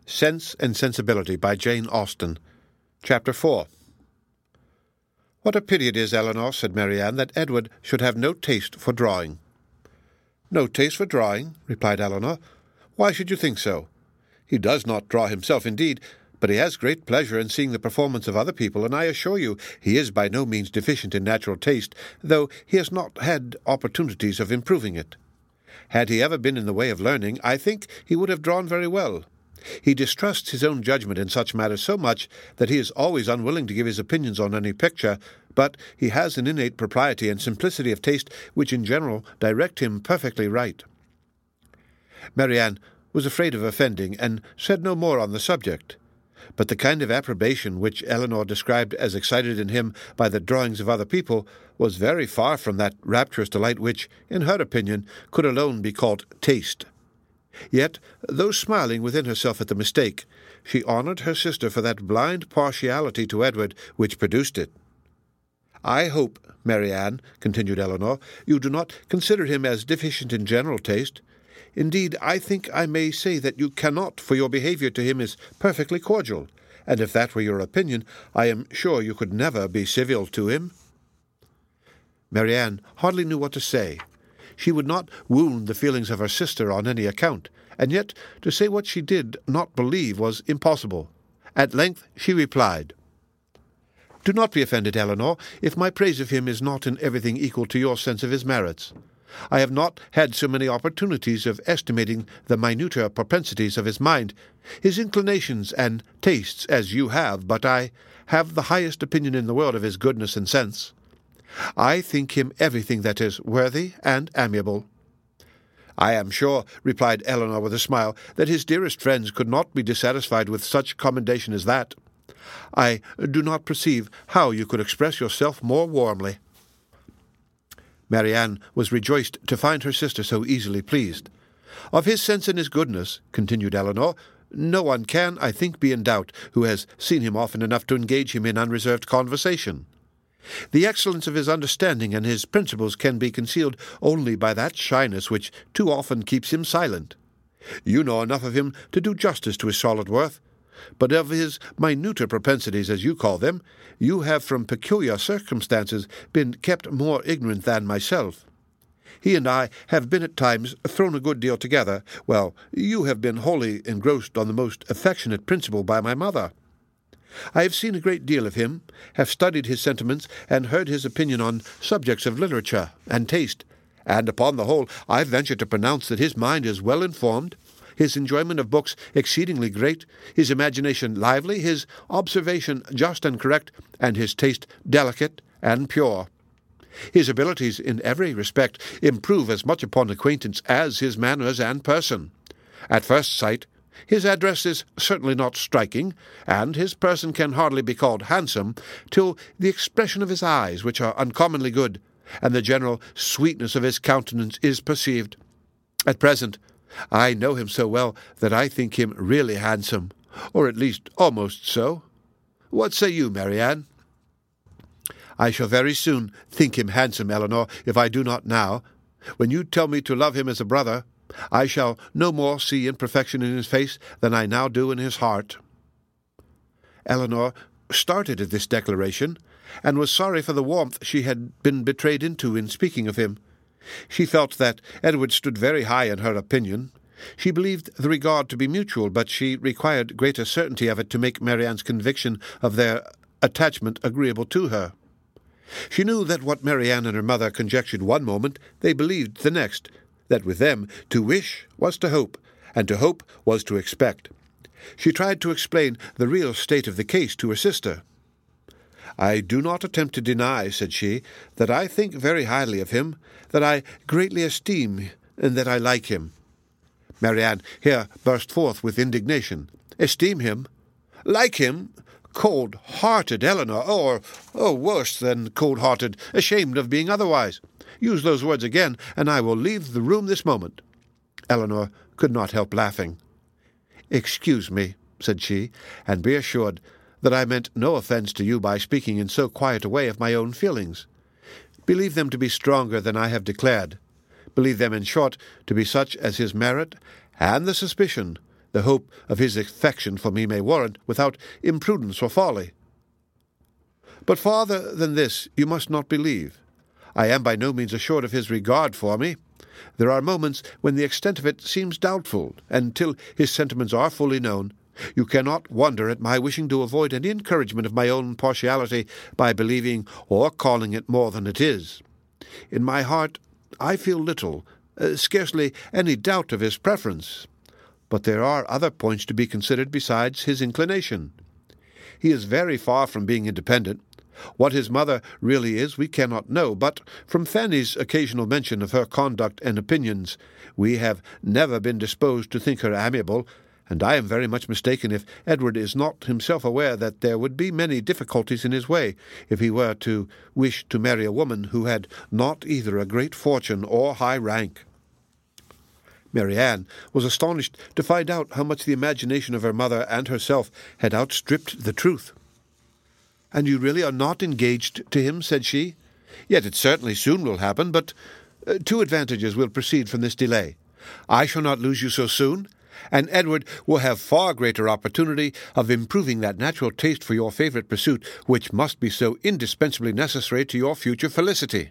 Sense and Sensibility by Jane Austen. Chapter 4. "What a pity it is, Eleanor," said Marianne, "that Edward should have no taste for drawing." "No taste for drawing?" replied Eleanor. "Why should you think so? He does not draw himself, indeed, but he has great pleasure in seeing the performance of other people, and I assure you he is by no means deficient in natural taste, though he has not had opportunities of improving it. Had he ever been in the way of learning, I think he would have drawn very well. He distrusts his own judgment in such matters so much that he is always unwilling to give his opinions on any picture, but he has an innate propriety and simplicity of taste which in general direct him perfectly right." Marianne was afraid of offending, and said no more on the subject. But the kind of approbation which Eleanor described as excited in him by the drawings of other people was very far from that rapturous delight which, in her opinion, could alone be called taste. Yet, though smiling within herself at the mistake, she honoured her sister for that blind partiality to Edward which produced it. "I hope, Marianne," continued Eleanor, "you do not consider him as deficient in general taste. Indeed, I think I may say that you cannot, for your behaviour to him is perfectly cordial, and if that were your opinion, I am sure you could never be civil to him." Marianne hardly knew what to say. She would not wound the feelings of her sister on any account, and yet to say what she did not believe was impossible. At length she replied, "Do not be offended, Eleanor, if my praise of him is not in everything equal to your sense of his merits. I have not had so many opportunities of estimating the minuter propensities of his mind, his inclinations and tastes, as you have, but I have the highest opinion in the world of his goodness and sense. I think him everything that is worthy and amiable." "I am sure," replied Eleanor with a smile, "that his dearest friends could not be dissatisfied with such commendation as that. I do not perceive how you could express yourself more warmly." Marianne was rejoiced to find her sister so easily pleased. "Of his sense and his goodness," continued Eleanor, "no one can, I think, be in doubt who has seen him often enough to engage him in unreserved conversation. The excellence of his understanding and his principles can be concealed only by that shyness which too often keeps him silent. You know enough of him to do justice to his solid worth, but of his minuter propensities, as you call them, you have from peculiar circumstances been kept more ignorant than myself. He and I have been at times thrown a good deal together, while you have been wholly engrossed on the most affectionate principle by my mother. I have seen a great deal of him, have studied his sentiments, and heard his opinion on subjects of literature and taste, and upon the whole I venture to pronounce that his mind is well informed, his enjoyment of books exceedingly great, his imagination lively, his observation just and correct, and his taste delicate and pure. His abilities in every respect improve as much upon acquaintance as his manners and person. At first sight, his address is certainly not striking, and his person can hardly be called handsome, till the expression of his eyes, which are uncommonly good, and the general sweetness of his countenance is perceived. At present, I know him so well that I think him really handsome, or at least almost so. What say you, Marianne?" "I shall very soon think him handsome, Eleanor, if I do not now. When you tell me to love him as a brother, I shall no more see imperfection in his face than I now do in his heart." Eleanor started at this declaration, and was sorry for the warmth she had been betrayed into in speaking of him. She felt that Edward stood very high in her opinion. She believed the regard to be mutual, but she required greater certainty of it to make Marianne's conviction of their attachment agreeable to her. She knew that what Marianne and her mother conjectured one moment, they believed the next, that with them to wish was to hope, and to hope was to expect. She tried to explain the real state of the case to her sister. "I do not attempt to deny," said she, "that I think very highly of him, that I greatly esteem, and that I like him." Marianne here burst forth with indignation. "Esteem him? Like him? Cold-hearted, Eleanor, or worse than cold-hearted, ashamed of being otherwise. Use those words again, and I will leave the room this moment." Eleanor could not help laughing. "Excuse me," said she, "and be assured that I meant no offence to you by speaking in so quiet a way of my own feelings. Believe them to be stronger than I have declared. Believe them, in short, to be such as his merit, and the suspicion the hope of his affection for me may warrant, without imprudence or folly. But farther than this you must not believe. I am by no means assured of his regard for me. There are moments when the extent of it seems doubtful, and till his sentiments are fully known, you cannot wonder at my wishing to avoid any encouragement of my own partiality by believing or calling it more than it is. In my heart I feel little, scarcely any doubt of his preference, but there are other points to be considered besides his inclination. He is very far from being independent. What his mother really is we cannot know, but from Fanny's occasional mention of her conduct and opinions, we have never been disposed to think her amiable, and I am very much mistaken if Edward is not himself aware that there would be many difficulties in his way if he were to wish to marry a woman who had not either a great fortune or high rank. Mary Ann was astonished to find out how much the imagination of her mother and herself had outstripped the truth. "And you really are not engaged to him?" said she. "Yet it certainly soon will happen, but 2 advantages will proceed from this delay. I shall not lose you so soon, and Edward will have far greater opportunity of improving that natural taste for your favourite pursuit which must be so indispensably necessary to your future felicity.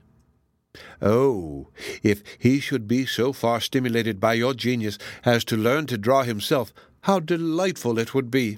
Oh, if he should be so far stimulated by your genius as to learn to draw himself, how delightful it would be!"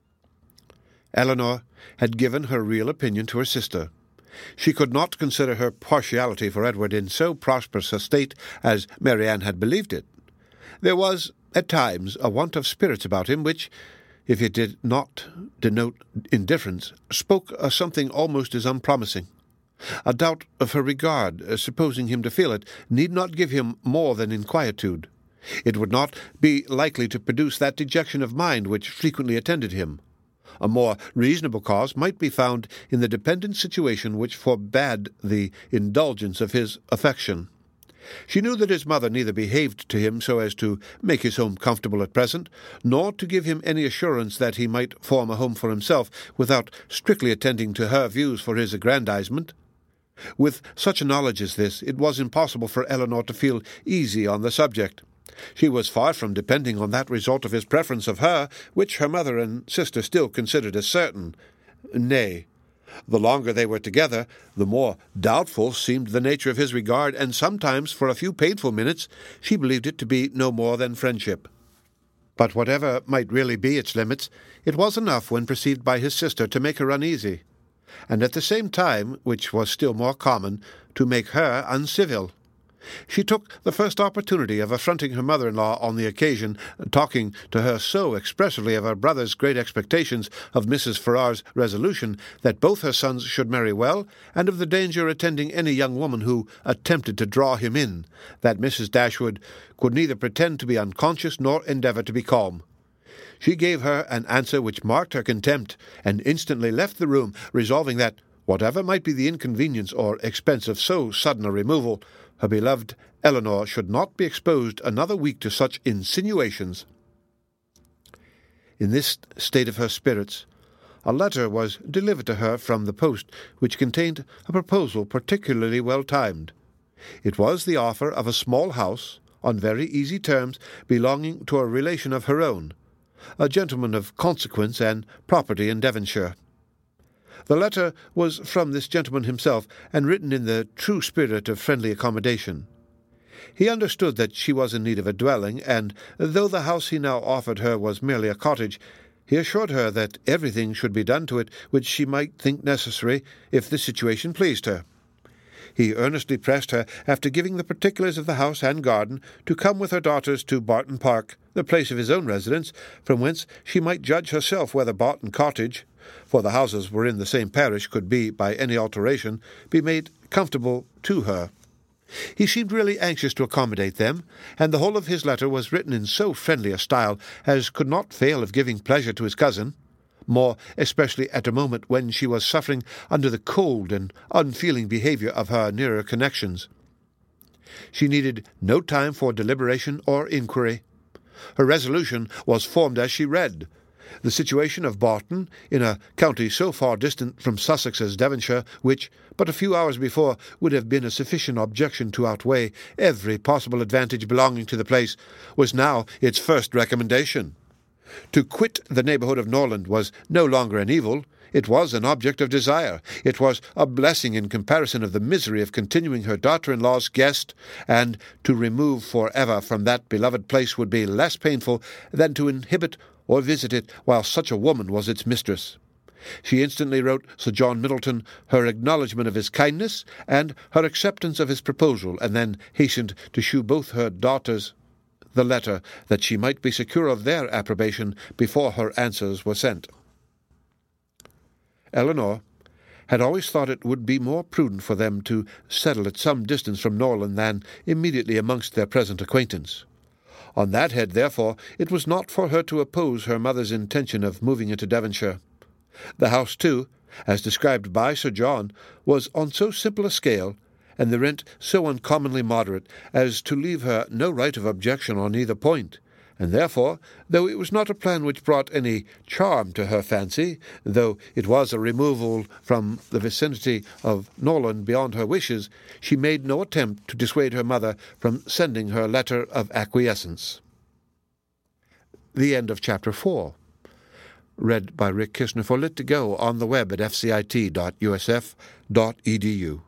Eleanor had given her real opinion to her sister. She could not consider her partiality for Edward in so prosperous a state as Mary Ann had believed it. There was, at times, a want of spirits about him which, if it did not denote indifference, spoke of something almost as unpromising. A doubt of her regard, supposing him to feel it, need not give him more than inquietude. It would not be likely to produce that dejection of mind which frequently attended him. A more reasonable cause might be found in the dependent situation which forbade the indulgence of his affection. She knew that his mother neither behaved to him so as to make his home comfortable at present, nor to give him any assurance that he might form a home for himself without strictly attending to her views for his aggrandizement. With such a knowledge as this, it was impossible for Eleanor to feel easy on the subject. She was far from depending on that result of his preference of her, which her mother and sister still considered as certain. Nay, the longer they were together, the more doubtful seemed the nature of his regard, and sometimes, for a few painful minutes, she believed it to be no more than friendship. But whatever might really be its limits, it was enough when perceived by his sister to make her uneasy, and at the same time, which was still more common, to make her uncivil. She took the first opportunity of affronting her mother-in-law on the occasion, talking to her so expressively of her brother's great expectations of Mrs. Ferrars's resolution that both her sons should marry well, and of the danger attending any young woman who attempted to draw him in, that Mrs. Dashwood could neither pretend to be unconscious nor endeavour to be calm. She gave her an answer which marked her contempt, and instantly left the room, resolving that, whatever might be the inconvenience or expense of so sudden a removal, her beloved Eleanor should not be exposed another week to such insinuations. In this state of her spirits, a letter was delivered to her from the post, which contained a proposal particularly well timed. It was the offer of a small house, on very easy terms, belonging to a relation of her own, a gentleman of consequence and property in Devonshire. The letter was from this gentleman himself, and written in the true spirit of friendly accommodation. He understood that she was in need of a dwelling, and, though the house he now offered her was merely a cottage, he assured her that everything should be done to it which she might think necessary, if the situation pleased her. He earnestly pressed her, after giving the particulars of the house and garden, to come with her daughters to Barton Park, the place of his own residence, from whence she might judge herself whether Barton Cottage, for the houses were in the same parish, could be, by any alteration, be made comfortable to her. He seemed really anxious to accommodate them, and the whole of his letter was written in so friendly a style as could not fail of giving pleasure to his cousin, more especially at a moment when she was suffering under the cold and unfeeling behaviour of her nearer connections. She needed no time for deliberation or inquiry. Her resolution was formed as she read. The situation of Barton, in a county so far distant from Sussex as Devonshire, which, but a few hours before, would have been a sufficient objection to outweigh every possible advantage belonging to the place, was now its first recommendation. To quit the neighbourhood of Norland was no longer an evil. It was an object of desire. It was a blessing in comparison of the misery of continuing her daughter-in-law's guest, and to remove for ever from that beloved place would be less painful than to inhabit or visit it while such a woman was its mistress. She instantly wrote Sir John Middleton her acknowledgment of his kindness and her acceptance of his proposal, and then hastened to shew both her daughters the letter, that she might be secure of their approbation before her answers were sent. Eleanor had always thought it would be more prudent for them to settle at some distance from Norland than immediately amongst their present acquaintance. On that head, therefore, it was not for her to oppose her mother's intention of moving into Devonshire. The house, too, as described by Sir John, was on so simple a scale, and the rent so uncommonly moderate, as to leave her no right of objection on either point, and therefore, though it was not a plan which brought any charm to her fancy, though it was a removal from the vicinity of Norland beyond her wishes, she made no attempt to dissuade her mother from sending her letter of acquiescence. The end of Chapter 4. Read by Rick Kishner for Lit2Go on the web at fcit.usf.edu.